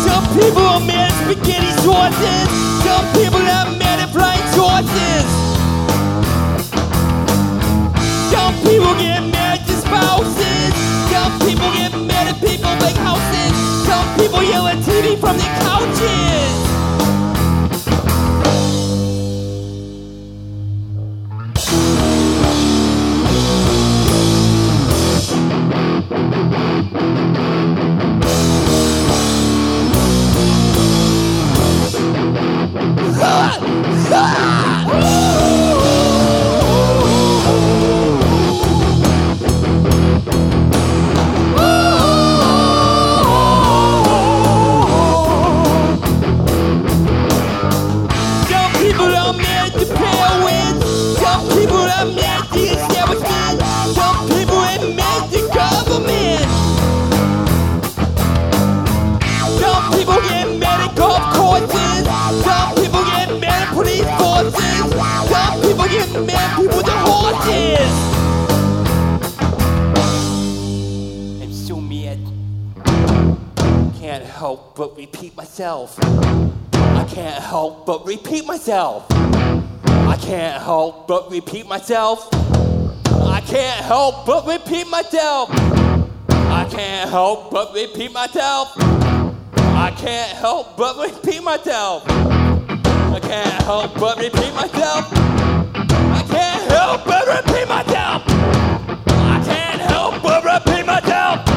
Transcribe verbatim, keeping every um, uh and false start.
Some people are mad at spaghetti sauces. Some people are mad at flying sauces. Some people get mad at spouses. Some people get mad at people like houses. Some people yell at T V from their couches. Man, people with the horses. I'm so mad. Can't help but repeat myself. I can't help but repeat myself. I can't help but repeat myself. I can't help but repeat myself. I can't help but repeat myself. I can't help but repeat myself. I can't help but repeat myself. I can't help but repeat myself. I can't help but repeat myself.